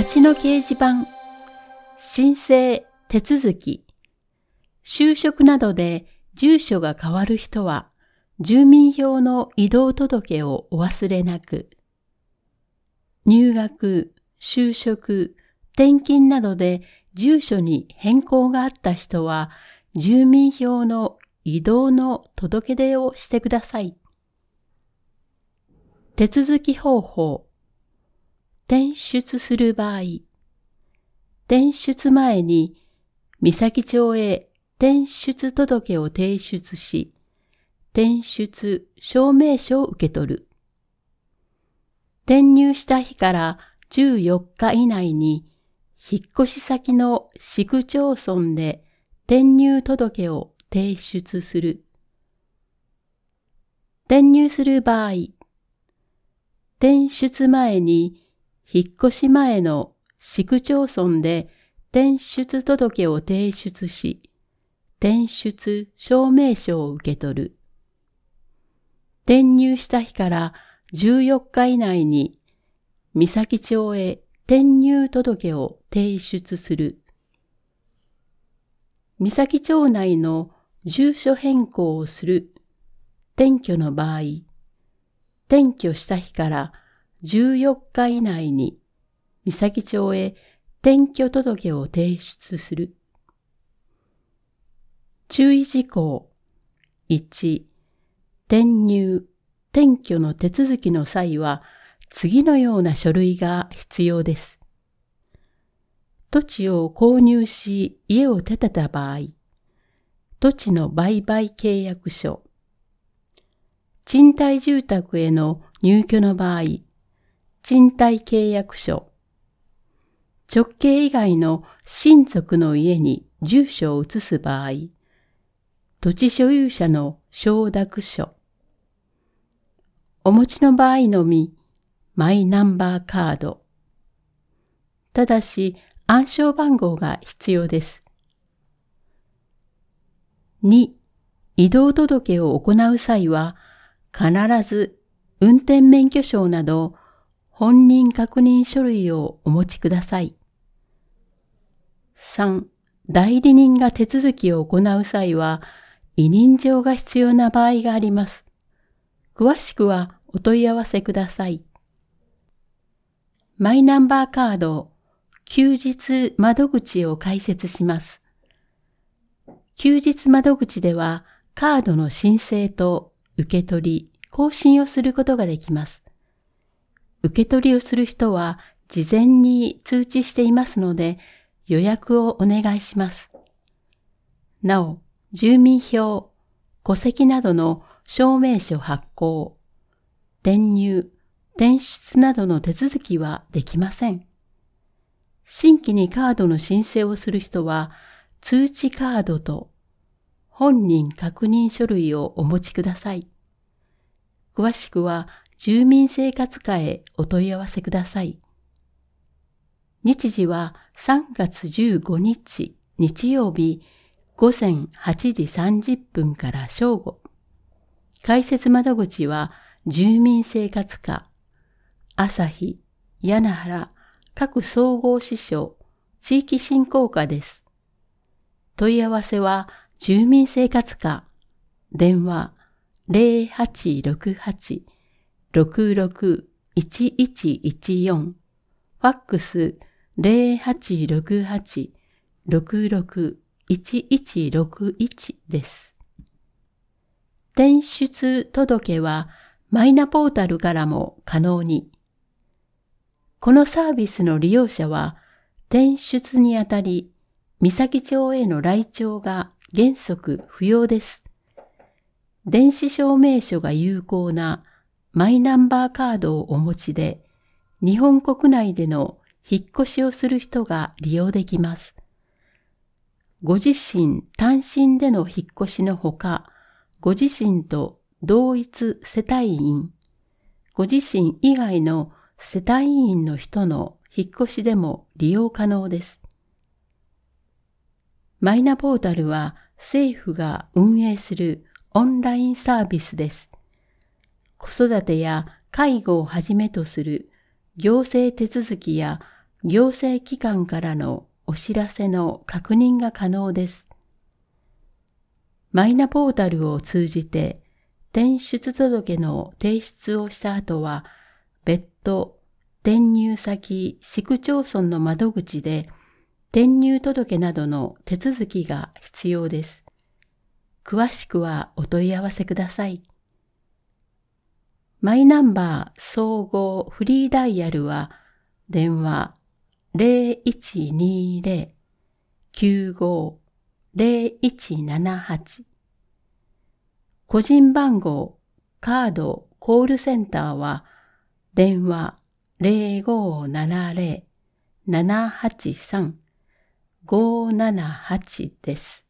町の掲示板、申請、手続き、就職などで住所が変わる人は、住民票の移動届をお忘れなく。入学、就職、転勤などで住所に変更があった人は、住民票の移動の届け出をしてください。手続き方法。転出する場合、転出前に三崎町へ転出届を提出し、転出証明書を受け取る。転入した日から14日以内に、引っ越し先の市区町村で転入届を提出する。転入する場合、転出前に引っ越し前の市区町村で転出届を提出し、転出証明書を受け取る。転入した日から14日以内に三崎町へ転入届を提出する。三崎町内の住所変更をする。転居の場合、転居した日から14日以内に三崎町へ転居届を提出する。注意事項。1、転入、転居の手続きの際は、次のような書類が必要です。土地を購入し家を建てた場合、土地の売買契約書。賃貸住宅への入居の場合、賃貸契約書。直系以外の親族の家に住所を移す場合、土地所有者の承諾書。お持ちの場合のみ、マイナンバーカード。ただし、暗証番号が必要です。2、移動届を行う際は、必ず運転免許証など本人確認書類をお持ちください。3、代理人が手続きを行う際は、委任状が必要な場合があります。詳しくはお問い合わせください。マイナンバーカード、休日窓口を開設します。休日窓口では、カードの申請と受け取り、更新をすることができます。受け取りをする人は、事前に通知していますので、予約をお願いします。なお、住民票、戸籍などの証明書発行、転入、転出などの手続きはできません。新規にカードの申請をする人は、通知カードと本人確認書類をお持ちください。詳しくは住民生活課へお問い合わせください。日時は3月15日日曜日午前8時30分から正午。開設窓口は住民生活課、朝日、柳原、各総合支所、地域振興課です。問い合わせは住民生活課、電話0868-66-1114、ファックス0868-66-1161です。転出届はマイナポータルからも可能に。このサービスの利用者は転出にあたり、三崎町への来庁が原則不要です。電子証明書が有効なマイナンバーカードをお持ちで、日本国内での引っ越しをする人が利用できます。ご自身単身での引っ越しのほか、ご自身と同一世帯員、ご自身以外の世帯員の人の引っ越しでも利用可能です。マイナポータルは政府が運営するオンラインサービスです。子育てや介護をはじめとする行政手続きや行政機関からのお知らせの確認が可能です。マイナポータルを通じて転出届の提出をした後は、別途転入先市区町村の窓口で転入届などの手続きが必要です。詳しくはお問い合わせください。マイナンバー総合フリーダイヤルは電話 0120-95-0178 個人番号カードコールセンターは電話 0570-783-578 です。